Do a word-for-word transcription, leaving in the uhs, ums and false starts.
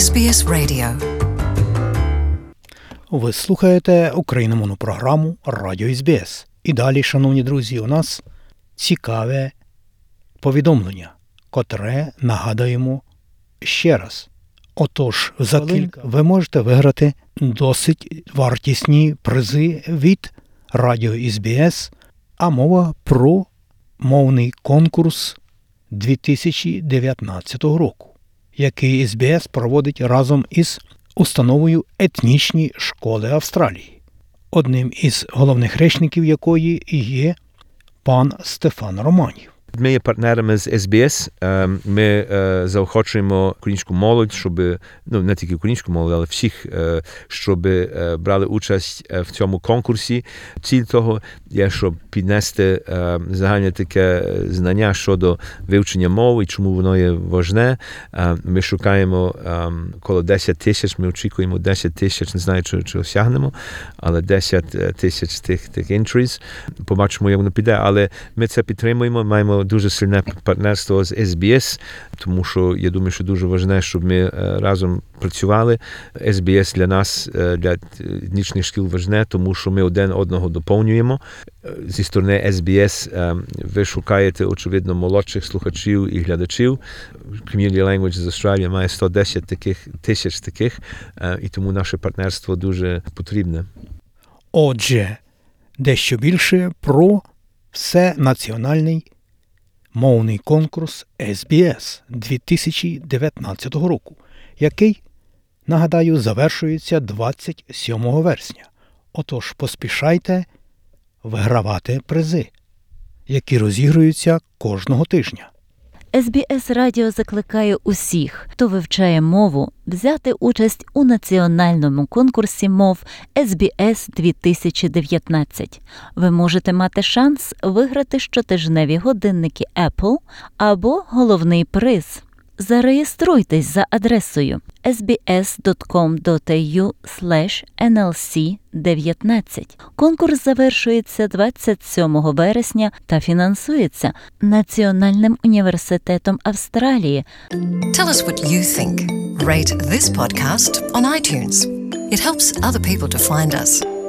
ес бі ес Radio. Ви слухаєте україномовну програму Радіо ес бі ес. І далі, шановні друзі, у нас цікаве повідомлення, котре нагадуємо ще раз. Отож, за кілька ви можете виграти досить вартісні призи від Радіо ес бі ес, а мова про мовний конкурс дві тисячі дев'ятнадцятого року, який ес бі ес проводить разом із установою Етнічні школи Австралії, одним із головних речників якої є пан Стефан Романів. Ми є партнерами з ес бі ес. Ми заохочуємо українську молодь, щоб, ну, не тільки українську молодь, але всіх, щоб брали участь в цьому конкурсі. Ціль того є, щоб піднести загальне таке знання щодо вивчення мов і чому воно є важне. Ми шукаємо коло десять тисяч, ми очікуємо десять тисяч, не знаю, чи, чи осягнемо, але десять тисяч тих, тих entries. Побачимо, як воно піде, але ми це підтримуємо, маємо дуже сильне партнерство з ес бі ес, тому що я думаю, що дуже важливо, щоб ми разом працювали. ес бі ес для нас, для етнічних шкіл важне, тому що ми один одного доповнюємо. Зі сторони ес бі ес ви шукаєте, очевидно, молодших слухачів і глядачів. Community Languages Australia має сто десять таких, тисяч таких, і тому наше партнерство дуже потрібне. Отже, дещо більше про всенаціональний мовний конкурс ес бі ес дві тисячі дев'ятнадцятого року, який, нагадаю, завершується двадцять сьомого вересня. Отож, поспішайте вигравати призи, які розігруються кожного тижня. ес бі ес Радіо закликає усіх, хто вивчає мову, взяти участь у національному конкурсі мов ес бі ес дві тисячі дев'ятнадцять. Ви можете мати шанс виграти щотижневі годинники Apple або головний приз. Зареєструйтесь за адресою ес бі ес крапка ком крапка ей ю слеш ен ел сі дев'ятнадцять. Конкурс завершується двадцять сьомого вересня та фінансується Національним університетом Австралії. Tell us what you think. Rate this podcast on iTunes. It helps other people to find us.